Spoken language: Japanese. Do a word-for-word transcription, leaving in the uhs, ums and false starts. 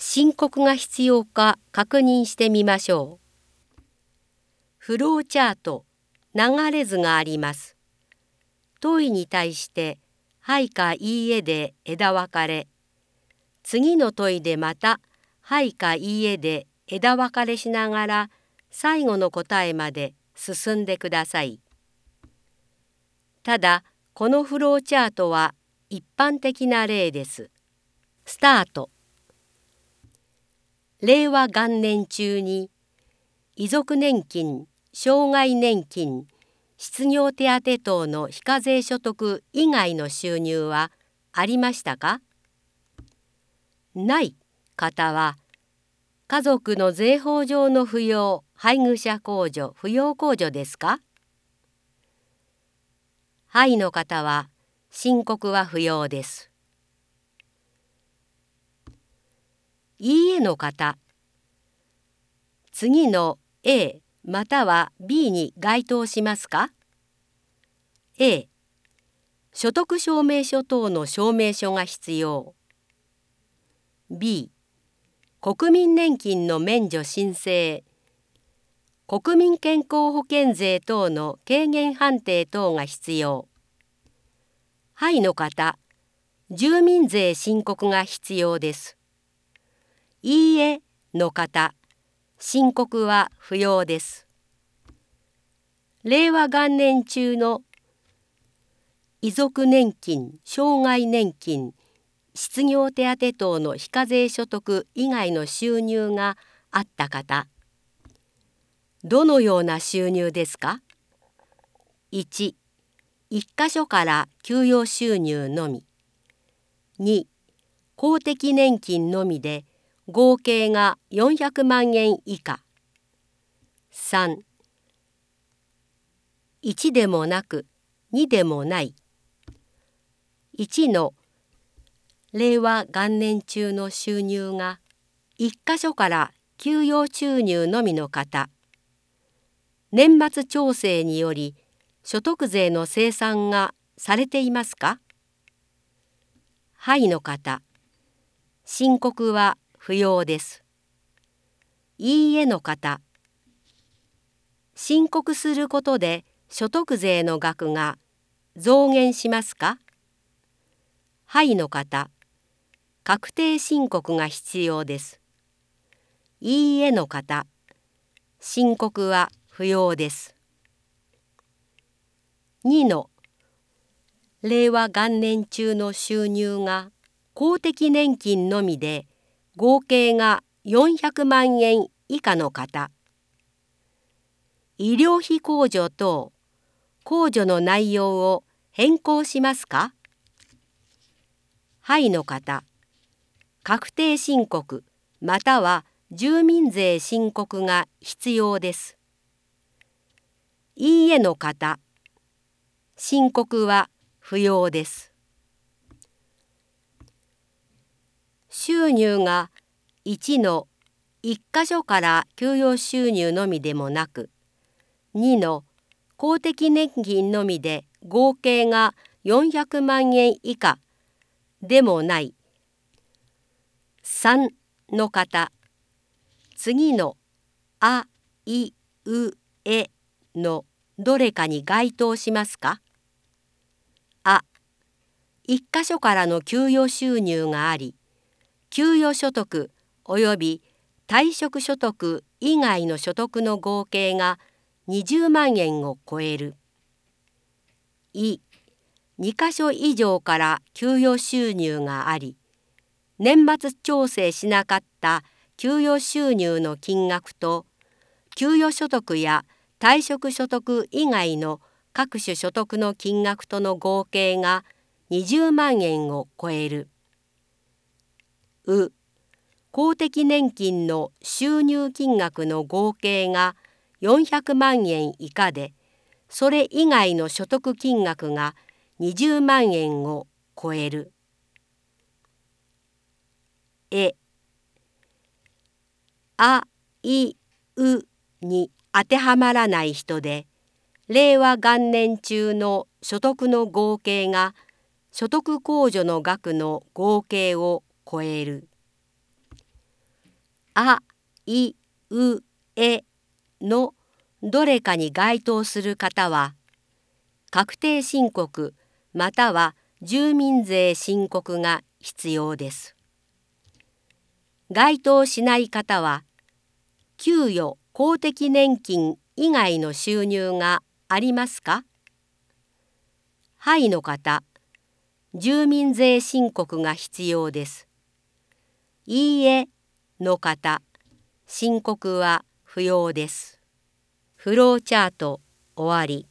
申告が必要か確認してみましょう。フローチャート、流れ図があります。問いに対してはいかいいえで枝分かれ、次の問いでまたはいかいいえで枝分かれしながら最後の答えまで進んでください。ただ、このフローチャートは一般的な例です。スタート。令和元年中に遺族年金、障害年金、失業手当等の非課税所得以外の収入はありましたか？ない方は、家族の税法上の扶養、配偶者控除、扶養控除ですか？はいの方は、申告は不要です。いいえの方、次の A または B に該当しますか？ A、所得証明書等の証明書が必要。B、国民年金の免除申請、国民健康保険税等の軽減判定等が必要。はいの方、住民税申告が必要です。いいえの方、申告は不要です。令和元年中の遺族年金、障害年金、失業手当等の非課税所得以外の収入があった方、どのような収入ですか？いち、一箇所から給与収入のみ。に、公的年金のみで合計がよんひゃくまんえん以下。さん、いちでもなくにでもない。いちの令和元年中の収入が一箇所から給与収入のみの方、年末調整により所得税の精算がされていますか？はいの方、申告は不要です。いいえの方、申告することで所得税の額が増減しますか？はいの方、確定申告が必要です。いいえの方、申告は不要です。にの令和元年中の収入が公的年金のみで合計がよんひゃくまんえん以下の方、医療費控除等控除の内容を変更しますか？はいの方、確定申告または住民税申告が必要です。いいえの方、申告は不要です。収入がいちの一箇所から給与収入のみでもなく、にの公的年金のみで合計がよんひゃくまんえん以下でもない。さんの方、次のあ、い、う、えのどれかに該当しますか？あ、一箇所からの給与収入があり、給与所得及び退職所得以外の所得の合計がにじゅうまんえんを超える。い、に箇所以上から給与収入があり、年末調整しなかった給与収入の金額と給与所得や退職所得以外の各種所得の金額との合計がにじゅうまんえんを超える。う、公的年金の収入金額の合計がよんひゃくまんえん以下で、それ以外の所得金額がにじゅうまんえんを超える。え、あ、い、うに当てはまらない人で、令和元年中の所得の合計が所得控除の額の合計を超える。 あ、い、う、えのどれかに該当する方は、確定申告または住民税申告が必要です。該当しない方は、給与・公的年金以外の収入がありますか？はいの方、住民税申告が必要です。いいえの方、申告は不要です。フローチャート終わり。